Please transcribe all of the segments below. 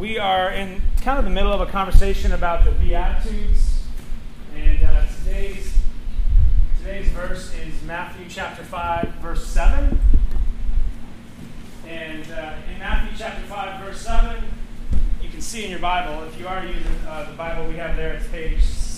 We are in kind of the middle of a conversation about the Beatitudes, and today's verse is Matthew chapter 5, verse 7. And in Matthew chapter 5, verse 7, you can see in your Bible, if you are using the Bible we have there, it's page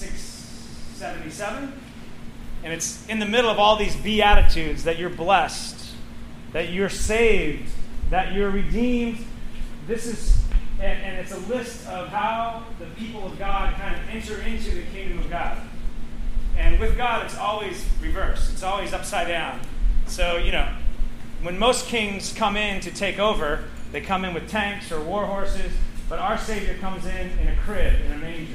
677. And it's in the middle of all these Beatitudes that you're blessed, that you're saved, that you're redeemed. This is, and it's a list of how the people of God kind of enter into the kingdom of God. And with God, it's always reversed. It's always upside down. So, when most kings come in to take over, they come in with tanks or war horses, but our Savior comes in a crib, in a manger,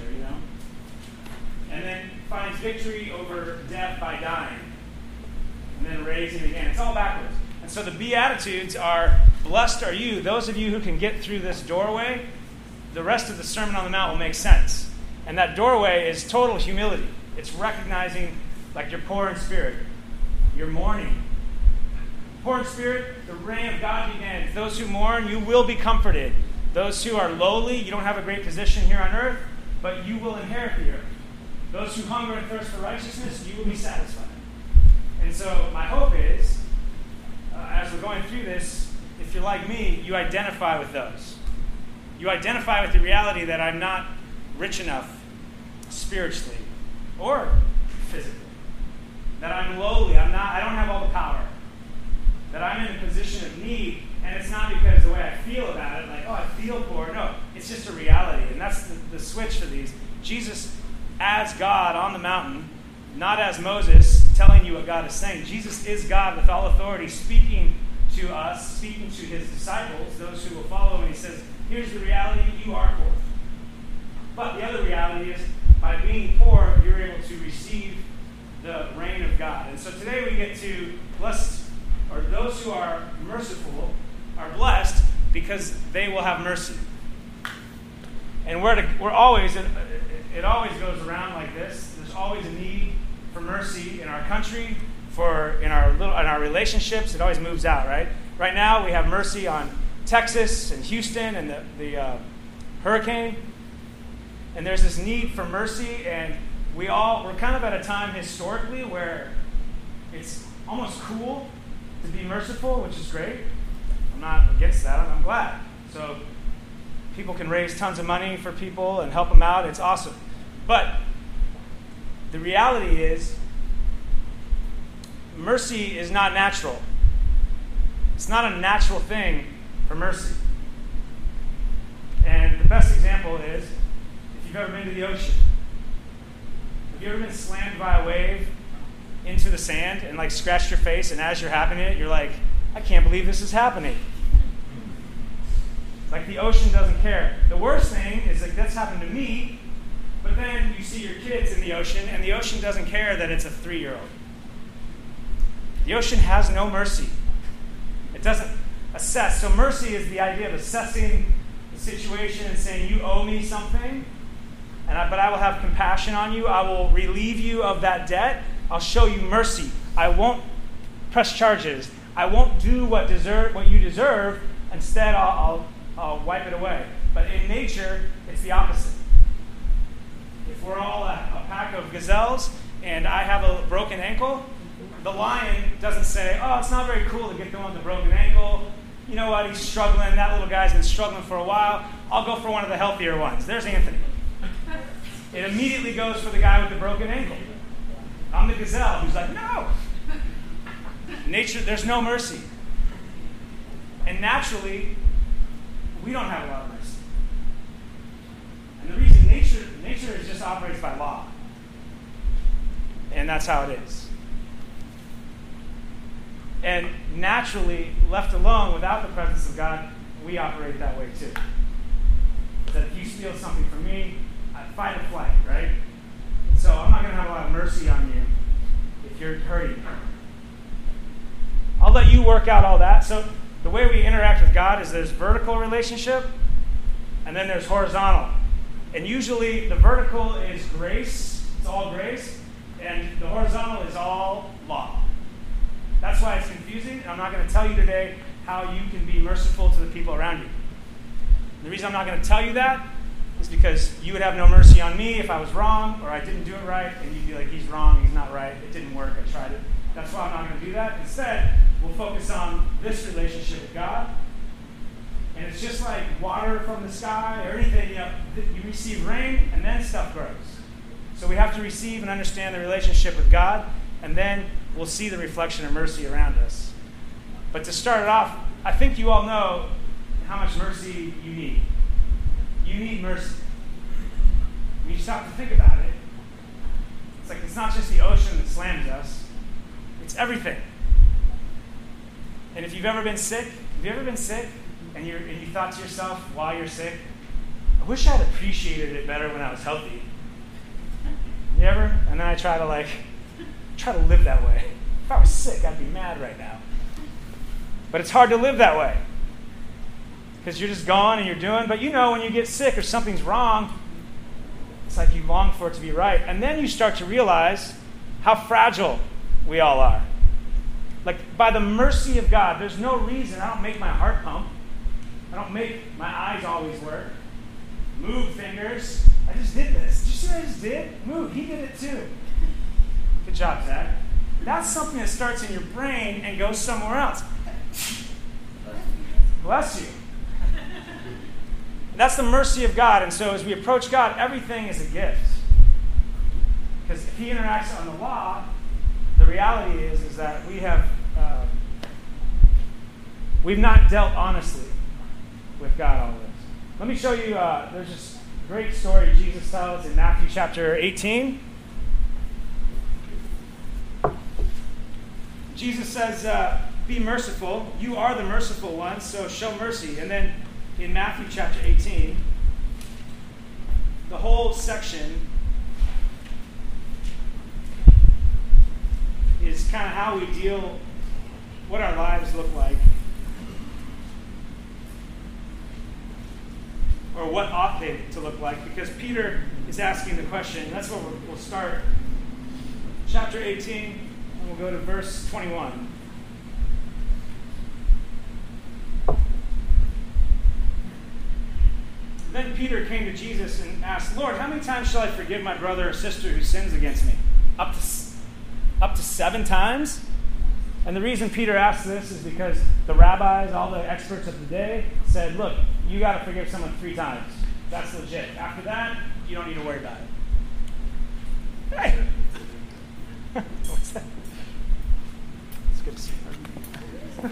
and then finds victory over death by dying, and then raising again. It's all backwards. And so the Beatitudes are, blessed are you, those of you who can get through this doorway. The rest of the Sermon on the Mount will make sense. And that doorway is total humility. It's recognizing, like, you're poor in spirit. You're mourning. Poor in spirit, the reign of God begins. Those who mourn, you will be comforted. Those who are lowly, you don't have a great position here on earth, but you will inherit the earth. Those who hunger and thirst for righteousness, you will be satisfied. And so my hope is, as we're going through this, if you're like me, you identify with those. You identify with the reality that I'm not rich enough spiritually or physically. That I'm lowly. I don't have all the power. That I'm in a position of need, and it's not because the way I feel about it, like, oh, I feel poor. No, it's just a reality, and that's the switch for these. Jesus, as God on the mountain, not as Moses telling you what God is saying. Jesus is God with all authority, speaking to us, speaking to his disciples, those who will follow him. He says, here's the reality, you are poor. But the other reality is, by being poor, you're able to receive the reign of God. And so today we get to blessed, or those who are merciful are blessed because they will have mercy. And we're always, it always goes around like this. There's always a need for mercy in our country, in our relationships. It always moves out, right? Right now we have mercy on Texas and Houston and the hurricane. And there's this need for mercy, and we're kind of at a time historically where it's almost cool to be merciful, which is great. I'm not against that. I'm glad. So people can raise tons of money for people and help them out. It's awesome. But the reality is, mercy is not natural. It's not a natural thing for mercy. And the best example is, if you've ever been to the ocean, have you ever been slammed by a wave into the sand and like scratched your face, and as you're having it, you're like, I can't believe this is happening. Like the ocean doesn't care. The worst thing is, like, that's happened to me, but then you see your kids in the ocean, and the ocean doesn't care that it's a 3-year-old. The ocean has no mercy. It doesn't assess. So mercy is the idea of assessing the situation and saying, you owe me something, but I will have compassion on you. I will relieve you of that debt. I'll show you mercy. I won't press charges. I won't do what you deserve. Instead, I'll wipe it away. But in nature, it's the opposite. If we're all a pack of gazelles and I have a broken ankle, the lion doesn't say, oh, it's not very cool to get the one with the broken ankle. You know what? He's struggling. That little guy's been struggling for a while. I'll go for one of the healthier ones. There's Anthony. It immediately goes for the guy with the broken ankle. I'm the gazelle who's like, no. Nature, there's no mercy. And naturally, we don't have a lot of mercy. And the reason nature just operates by law. And that's how it is. And naturally, left alone without the presence of God, we operate that way too. That if you steal something from me, I fight or flight, right? So I'm not going to have a lot of mercy on you if you're hurting me. I'll let you work out all that. So the way we interact with God is there's vertical relationship, and then there's horizontal. And usually the vertical is grace. It's all grace. And the horizontal is all law. That's why it's confusing. And I'm not going to tell you today how you can be merciful to the people around you. The reason I'm not going to tell you that is because you would have no mercy on me if I was wrong or I didn't do it right, and you'd be like, he's wrong, he's not right, it didn't work, I tried it. That's why I'm not going to do that. Instead, we'll focus on this relationship with God. And it's just like water from the sky or anything. You receive rain, and then stuff grows. So we have to receive and understand the relationship with God, and then we'll see the reflection of mercy around us. But to start it off, I think you all know how much mercy you need. You need mercy. When you stop to think about it, it's like it's not just the ocean that slams us. It's everything. And if you've ever been sick, and you thought to yourself while you're sick, I wish I'd appreciated it better when I was healthy. You ever? And then I try to live that way. If I was sick, I'd be mad right now. But it's hard to live that way. Because you're just gone and you're doing, but when you get sick or something's wrong, it's like you long for it to be right. And then you start to realize how fragile we all are. Like, by the mercy of God, there's no reason. I don't make my heart pump. I don't make my eyes always work. Move, fingers. I just did this. Did you see what I just did? Move. He did it too. Good job, Zach. That's something that starts in your brain and goes somewhere else. Bless you. That's the mercy of God. And so as we approach God, everything is a gift. Because if he interacts on the law, the reality is that we've not dealt honestly with God all this. Let me show you, there's this great story Jesus tells in Matthew chapter 18. Jesus says, be merciful. You are the merciful one, so show mercy. And then in Matthew chapter 18, the whole section is kind of how we deal, what our lives look like, or what ought they to look like, because Peter is asking the question. That's where we'll start. Chapter 18, and we'll go to verse 21. Then Peter came to Jesus and asked, Lord, how many times shall I forgive my brother or sister who sins against me? Up to 7 times? And the reason Peter asked this is because the rabbis, all the experts of the day, said, look, you got to forgive someone 3 times. That's legit. After that, you don't need to worry about it. Hey! What's that? It's good to see you.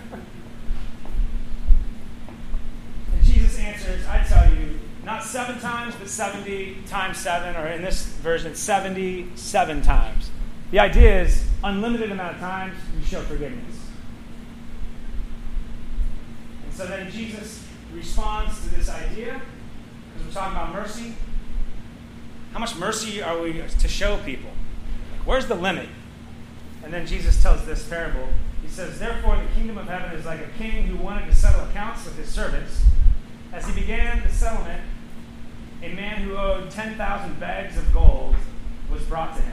And Jesus answers, I tell you, not 7 times, but 70 times 7, or in this version, 77 times. The idea is unlimited amount of times you show forgiveness. And so then Jesus responds to this idea, because we're talking about mercy. How much mercy are we to show people? Where's the limit? And then Jesus tells this parable. He says, therefore the kingdom of heaven is like a king who wanted to settle accounts with his servants. As he began the settlement, a man who owed 10,000 bags of gold was brought to him.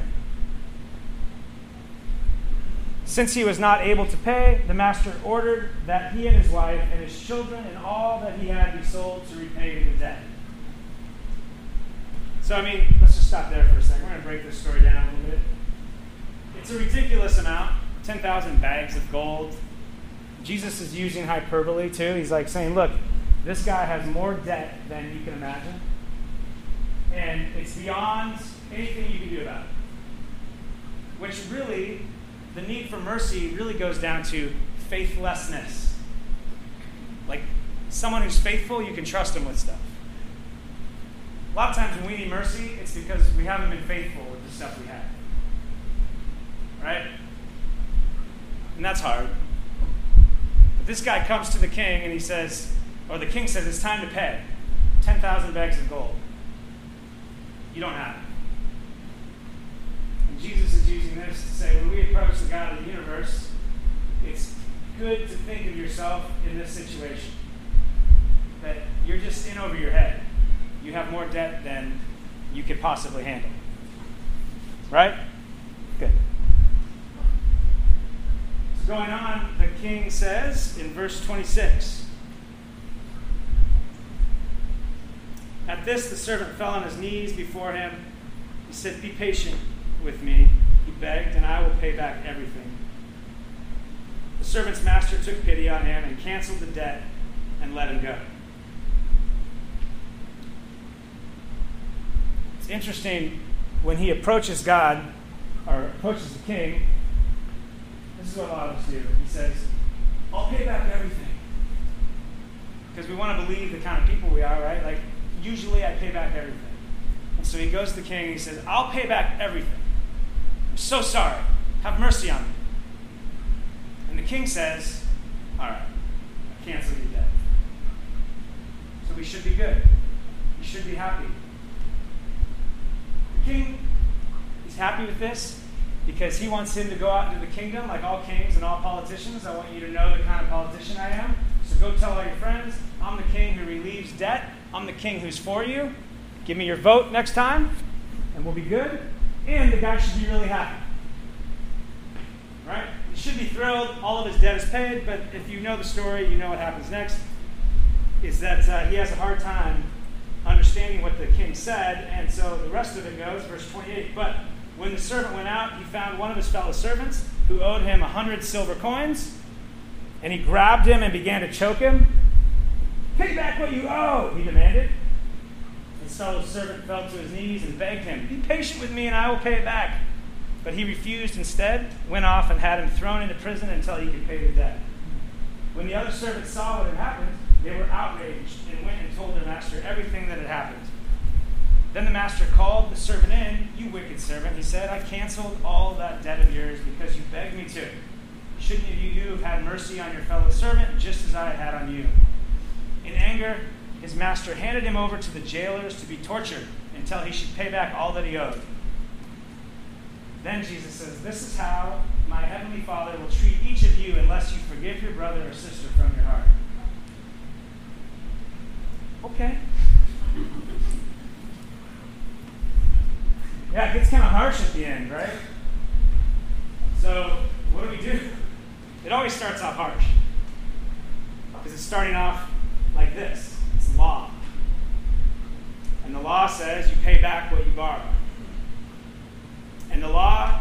Since he was not able to pay, the master ordered that he and his wife and his children and all that he had be sold to repay the debt. So, let's just stop there for a second. We're going to break this story down a little bit. It's a ridiculous amount, 10,000 bags of gold. Jesus is using hyperbole too. He's like saying, look, this guy has more debt than you can imagine. And it's beyond anything you can do about it. Which really, the need for mercy really goes down to faithlessness. Like, someone who's faithful, you can trust them with stuff. A lot of times when we need mercy, it's because we haven't been faithful with the stuff we have. Right? And that's hard. But this guy comes to the king and he says, or the king says, it's time to pay. 10,000 bags of gold. You don't have it. And Jesus is using this to say, when we approach the God of the universe, it's good to think of yourself in this situation. That you're just in over your head. You have more debt than you could possibly handle. Right? Good. So going on, the king says in verse 26, this, the servant fell on his knees before him. He said, "Be patient with me," he begged, "and I will pay back everything." The servant's master took pity on him and canceled the debt and let him go. It's interesting when he approaches God, or approaches the king, this is what a lot of us do. He says, "I'll pay back everything." Because we want to believe the kind of people we are, right? Like, usually I pay back everything. And so he goes to the king and he says, "I'll pay back everything. I'm so sorry. Have mercy on me." And the king says, "All right, I cancel your debt." So we should be good. We should be happy. The king is happy with this because he wants him to go out into the kingdom like all kings and all politicians. I want you to know the kind of politician I am. So go tell all your friends, I'm the king who relieves debt. I'm the king who's for you. Give me your vote next time, and we'll be good. And the guy should be really happy. Right? He should be thrilled. All of his debt is paid, but if you know the story, you know what happens next, is that he has a hard time understanding what the king said, and so the rest of it goes, verse 28, "But when the servant went out, he found one of his fellow servants who owed him 100 silver coins, and he grabbed him and began to choke him. 'Pay back what you owe,' he demanded. His fellow servant fell to his knees and begged him, 'Be patient with me and I will pay it back.' But he refused instead, went off and had him thrown into prison until he could pay the debt. When the other servants saw what had happened, they were outraged and went and told their master everything that had happened. Then the master called the servant in. 'You wicked servant,' he said, 'I canceled all that debt of yours because you begged me to. Shouldn't you have had mercy on your fellow servant just as I had on you?' In anger, his master handed him over to the jailers to be tortured until he should pay back all that he owed. Then Jesus says, 'This is how my heavenly Father will treat each of you unless you forgive your brother or sister from your heart.'" Okay. Yeah, it gets kind of harsh at the end, right? So, what do? It always starts off harsh. Because it's starting off like this. It's law. And the law says you pay back what you borrow. And the law,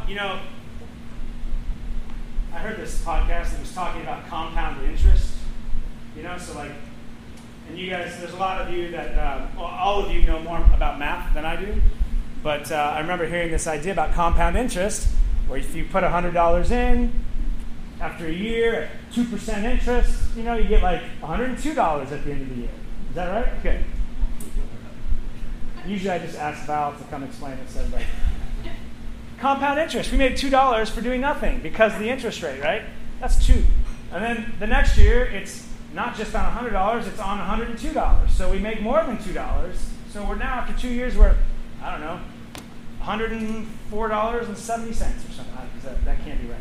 I heard this podcast that was talking about compound interest. So and you guys, there's a lot of you that, all of you know more about math than I do. But I remember hearing this idea about compound interest, where if you put $100 in, after a year at 2% interest, you get like $102 at the end of the year. Is that right? Okay. Usually I just ask Val to come explain it. So compound interest. We made $2 for doing nothing because of the interest rate, right? That's 2. And then the next year, it's not just on $100, it's on $102. So we make more than $2. So we're now, after 2 years, we're, I don't know, $104.70 or something. That can't be right.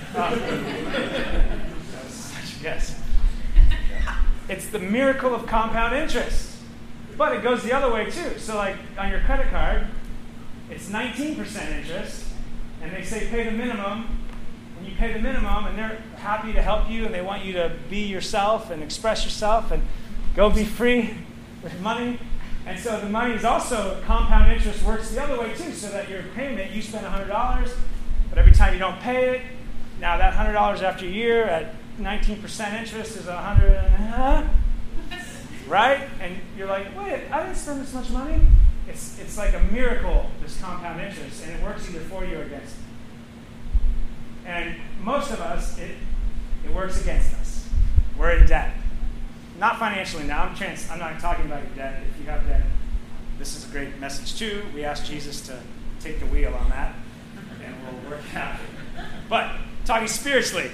That was such a guess. It's the miracle of compound interest. But it goes the other way too. So like on your credit card, it's 19% interest, and they say pay the minimum, and you pay the minimum, and they're happy to help you, and they want you to be yourself and express yourself and go be free with money. And so the money is also, compound interest works the other way too, so that your payment, you spend $100, but every time you don't pay it, now that $100 after a year at 19% interest is $100, right? And you're like, wait, I didn't spend this much money. It's like a miracle, this compound interest, and it works either for you or against you. And most of us, it works against us. We're in debt. Not financially now. I'm not talking about your debt. If you have debt, this is a great message too. We ask Jesus to take the wheel on that, and we'll work it out. But talking spiritually.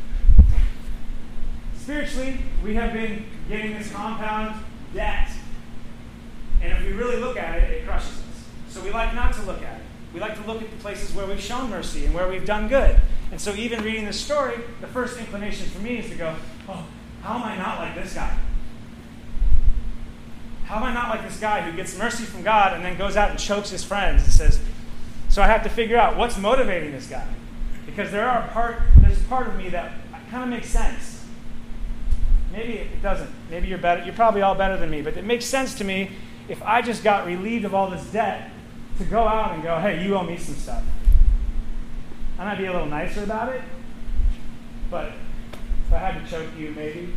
Spiritually, we have been getting this compound debt. And if we really look at it, it crushes us. So we like not to look at it. We like to look at the places where we've shown mercy and where we've done good. And so even reading this story, the first inclination for me is to go, oh, how am I not like this guy? How am I not like this guy who gets mercy from God and then goes out and chokes his friends and says, so I have to figure out what's motivating this guy. Because there's a part of me that kind of makes sense. Maybe it doesn't. Maybe you're better. You're probably all better than me. But it makes sense to me if I just got relieved of all this debt to go out and go, hey, you owe me some stuff. I might be a little nicer about it, but if I had to choke you, maybe.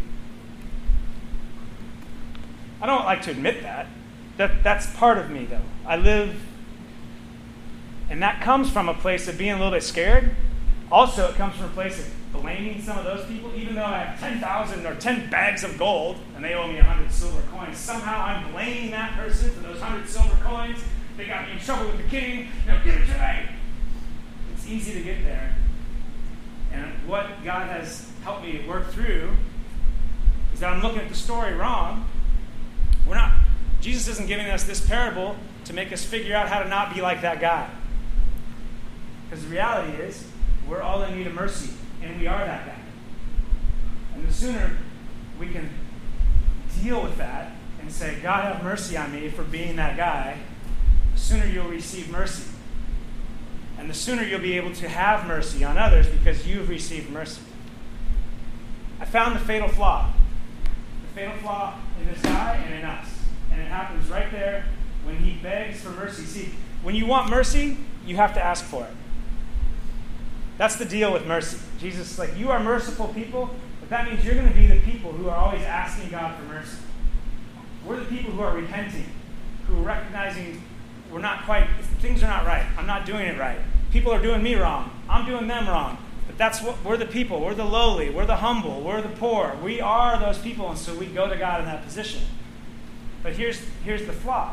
I don't like to admit that. That's part of me, though. I live, and that comes from a place of being a little bit scared. Also, it comes from a place of blaming some of those people, even though I have 10,000 or 10 bags of gold, and they owe me 100 silver coins. Somehow I'm blaming that person for those 100 silver coins. They got me in trouble with the king. Now give it to me. It's easy to get there. And what God has helped me work through is that I'm looking at the story wrong. Jesus isn't giving us this parable to make us figure out how to not be like that guy. Because the reality is, we're all in need of mercy, and we are that guy. And the sooner we can deal with that and say, God, have mercy on me for being that guy, the sooner you'll receive mercy. And the sooner you'll be able to have mercy on others because you've received mercy. I found the fatal flaw. The fatal flaw in this guy and in us. And it happens right there when he begs for mercy. See, when you want mercy, you have to ask for it. That's the deal with mercy. Jesus is like, you are merciful people, but that means you're going to be the people who are always asking God for mercy. We're the people who are repenting, who are recognizing things are not right. I'm not doing it right. People are doing me wrong. I'm doing them wrong. But that's what we're the people. We're the lowly. We're the humble. We're the poor. We are those people, and so we go to God in that position. But here's the flaw.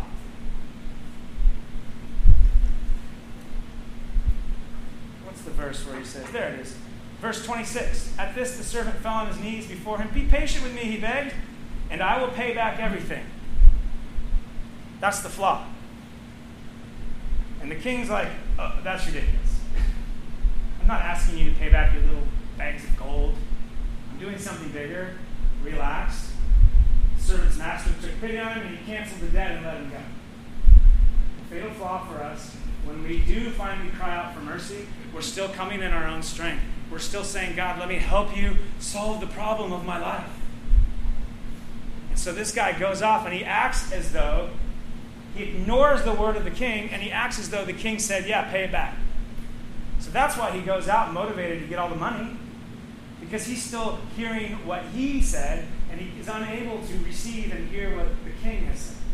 What's the verse where he says, there it is. Verse 26. At this the servant fell on his knees before him. Be patient with me, he begged, and I will pay back everything. That's the flaw. And the king's like, oh, that's ridiculous. I'm not asking you to pay back your little bags of gold. I'm doing something bigger. Relax. The servant's master took pity on him and he canceled the debt and let him go. The fatal flaw for us, when we do finally cry out for mercy, we're still coming in our own strength. We're still saying, God, let me help you solve the problem of my life. And so this guy goes off and he acts as though he ignores the word of the king, and he acts as though the king said, yeah, pay it back. So that's why he goes out motivated to get all the money, because he's still hearing what he said, and he is unable to receive and hear what the king has said.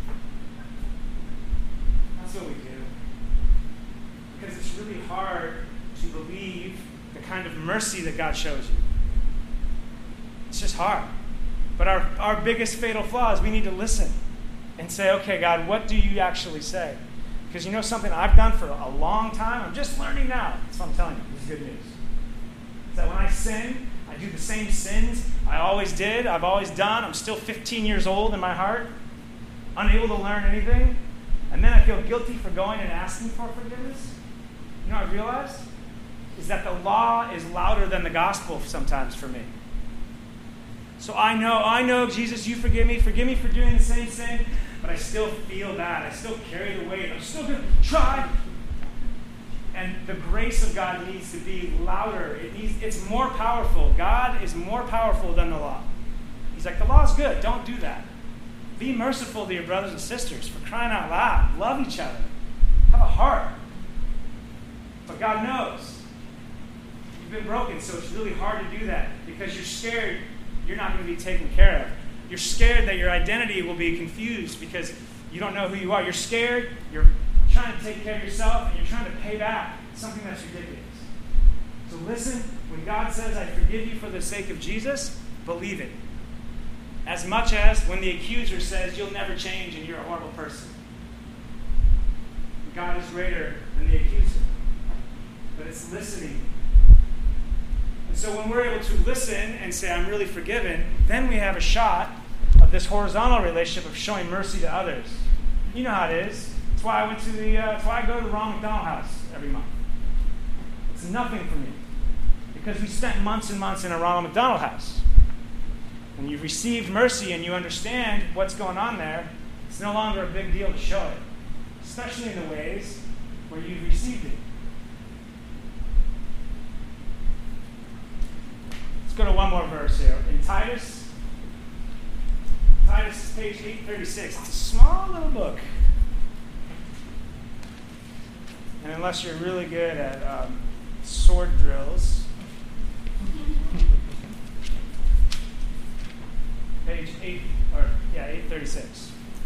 That's what we do. Because it's really hard to believe the kind of mercy that God shows you. It's just hard. But our biggest fatal flaw is we need to listen and say, okay, God, what do you actually say? Because you know something I've done for a long time? I'm just learning now. That's what I'm telling you. This is good news. Is that when I sin, I do the same sins I always did, I've always done. I'm still 15 years old in my heart, unable to learn anything. And then I feel guilty for going and asking for forgiveness. You know what I realized? Is that the law is louder than the gospel sometimes for me. So I know, Jesus, you forgive me for doing the same sin, but I still feel bad. I still carry the weight. I'm still going to try. And the grace of God needs to be louder. It's more powerful. God is more powerful than the law. He's like, the law's good. Don't do that. Be merciful to your brothers and sisters, for crying out loud. Love each other. Have a heart. But God knows. You've been broken, so it's really hard to do that because you're scared you're not going to be taken care of. You're scared that your identity will be confused because you don't know who you are. You're scared, you're trying to take care of yourself, and you're trying to pay back something that's ridiculous. So listen, when God says, I forgive you for the sake of Jesus, believe it. As much as when the accuser says, you'll never change and you're a horrible person. God is greater than the accuser. But it's listening. And so when we're able to listen and say, I'm really forgiven, then we have a shot of this horizontal relationship of showing mercy to others. You know how it is. That's why I go to the Ronald McDonald House every month. It's nothing for me. Because we spent months and months in a Ronald McDonald House. When you've received mercy and you understand what's going on there, it's no longer a big deal to show it. Especially in the ways where you've received it. Let's go to one more verse here. In Titus Titus is page 836. It's a small little book. And unless you're really good at sword drills, page 836.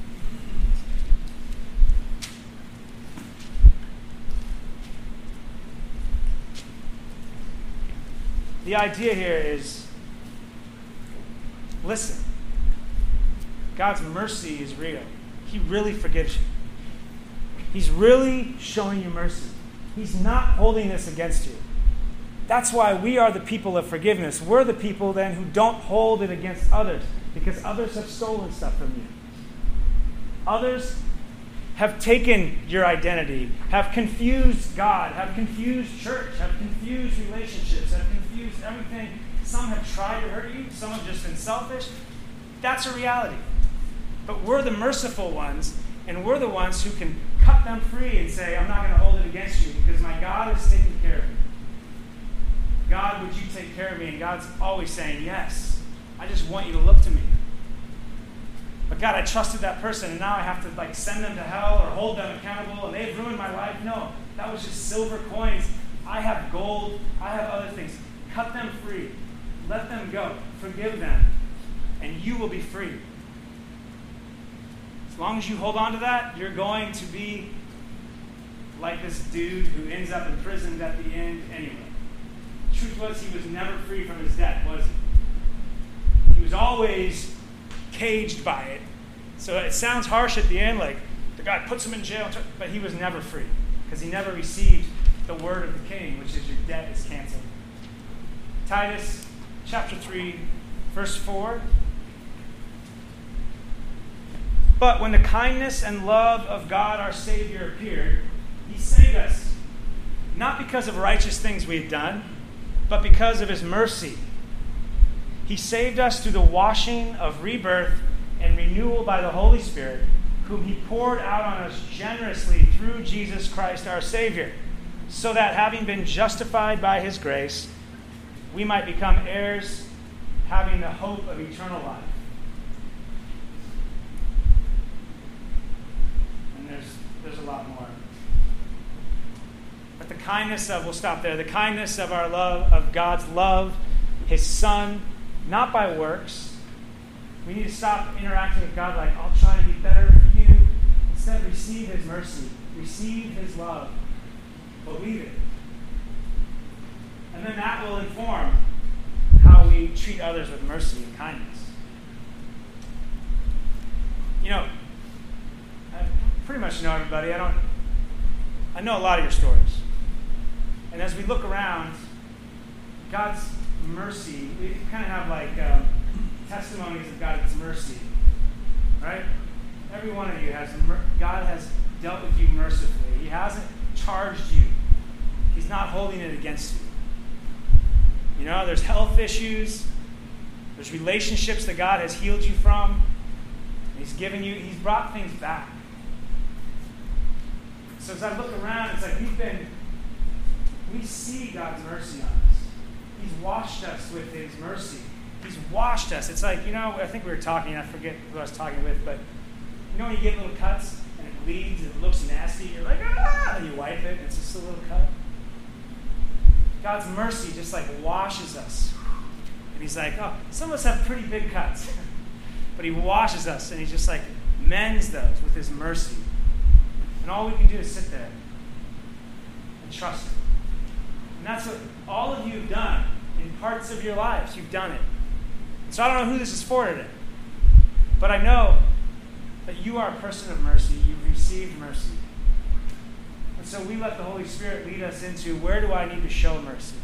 The idea here is, listen, God's mercy is real. He really forgives you. He's really showing you mercy. He's not holding this against you. That's why we are the people of forgiveness. We're the people then who don't hold it against others, because others have stolen stuff from you. Others have taken your identity, have confused God, have confused church, have confused relationships, have confused everything. Some have tried to hurt you. Some have just been selfish. That's a reality. But we're the merciful ones, and we're the ones who can cut them free and say, I'm not going to hold it against you because my God is taking care of me. God, would you take care of me? And God's always saying, yes. I just want you to look to me. But God, I trusted that person, and now I have to send them to hell or hold them accountable, and they've ruined my life. No, that was just silver coins. I have gold. I have other things. Cut them free. Let them go. Forgive them. And you will be free. As long as you hold on to that, you're going to be like this dude who ends up in prison at the end anyway. The truth was, he was never free from his debt, was he? He was always caged by it. So it sounds harsh at the end, like the guy puts him in jail, but he was never free because he never received the word of the king, which is your debt is canceled. Titus chapter 3, verse 4. But when the kindness and love of God our Savior appeared, he saved us, not because of righteous things we had done, but because of his mercy. He saved us through the washing of rebirth and renewal by the Holy Spirit, whom he poured out on us generously through Jesus Christ our Savior, so that having been justified by his grace, we might become heirs, having the hope of eternal life. And there's a lot more. But the kindness of, we'll stop there, the kindness of our love, of God's love, his Son, not by works. We need to stop interacting with God like, I'll try to be better for you. Instead, receive his mercy. Receive his love. Believe it. And then that will inform how we treat others with mercy and kindness. You know, I pretty much know everybody. I know a lot of your stories. And as we look around, God's mercy, we kind of have testimonies of God's mercy, right? Every one of you has, God has dealt with you mercifully. He hasn't charged you. He's not holding it against you. You know, there's health issues. There's relationships that God has healed you from. He's given you, he's brought things back. So as I look around, it's like we see God's mercy on us. He's washed us with his mercy. He's washed us. It's like, I think we were talking, I forget who I was talking with, but when you get little cuts and it bleeds and it looks nasty, you're like, and you wipe it, and it's just a little cut. God's mercy just washes us. And he's like, some of us have pretty big cuts. But he washes us, and he just mends those with his mercy. And all we can do is sit there and trust him. And that's what all of you have done in parts of your lives. You've done it. So I don't know who this is for today. But I know that you are a person of mercy. You've received mercy. And so we let the Holy Spirit lead us into, where do I need to show mercy?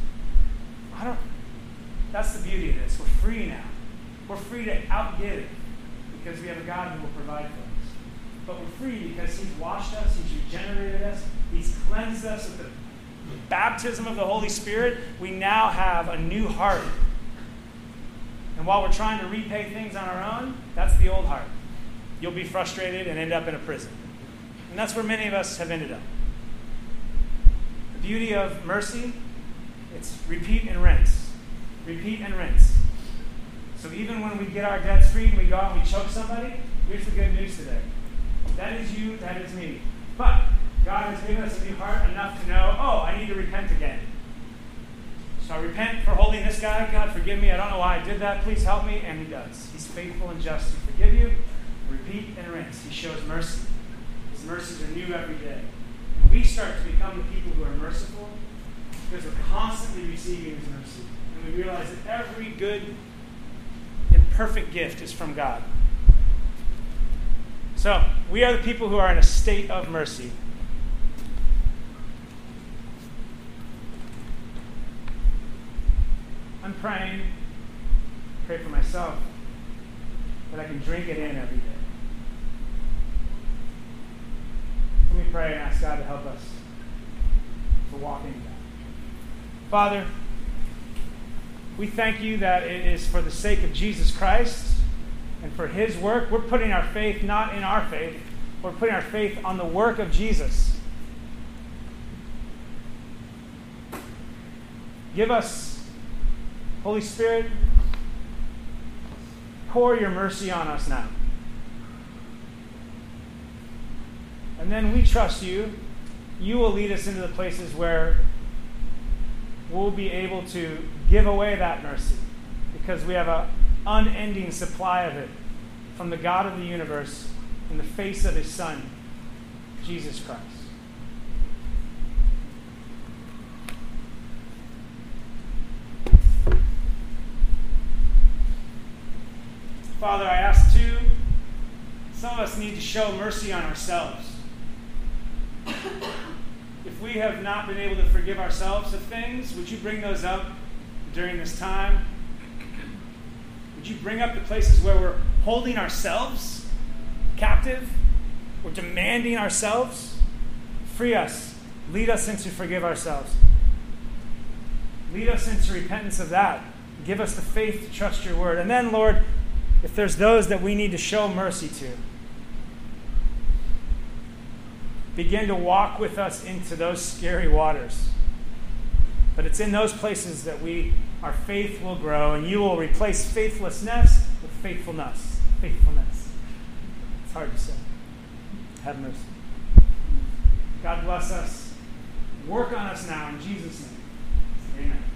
That's the beauty of this. We're free now. We're free to outgive because we have a God who will provide for us. But we're free because he's washed us, he's regenerated us, he's cleansed us with the baptism of the Holy Spirit. We now have a new heart. And while we're trying to repay things on our own, that's the old heart. You'll be frustrated and end up in a prison. And that's where many of us have ended up. The beauty of mercy, it's repeat and rinse. Repeat and rinse. So even when we get our debts free and we go out and we choke somebody, here's the good news today. That is you, that is me. But God has given us a new heart enough to know, oh, I need to repent again. So I repent for holding this guy. God, forgive me. I don't know why I did that. Please help me. And he does. He's faithful and just to forgive you, repeat, and rinse. He shows mercy. His mercies are new every day. And we start to become the people who are merciful because we're constantly receiving his mercy. And we realize that every good and perfect gift is from God. So, we are the people who are in a state of mercy. I'm praying, pray for myself, that I can drink it in every day. Let me pray and ask God to help us to walk into that. Father, we thank you that it is for the sake of Jesus Christ and for his work. We're putting our faith not in our faith. We're putting our faith on the work of Jesus. Give us, Holy Spirit, pour your mercy on us now. And then we trust you. You will lead us into the places where we'll be able to give away that mercy because we have an unending supply of it from the God of the universe in the face of his Son, Jesus Christ. Father, I ask too, some of us need to show mercy on ourselves. If we have not been able to forgive ourselves of things, would you bring those up during this time? Would you bring up the places where we're holding ourselves captive? We're demanding ourselves? Free us. Lead us into forgive ourselves. Lead us into repentance of that. Give us the faith to trust your word. And then, Lord, if there's those that we need to show mercy to, begin to walk with us into those scary waters. But it's in those places that our faith will grow, and you will replace faithlessness with faithfulness. Faithfulness. It's hard to say. Have mercy. God bless us. Work on us now in Jesus' name. Amen.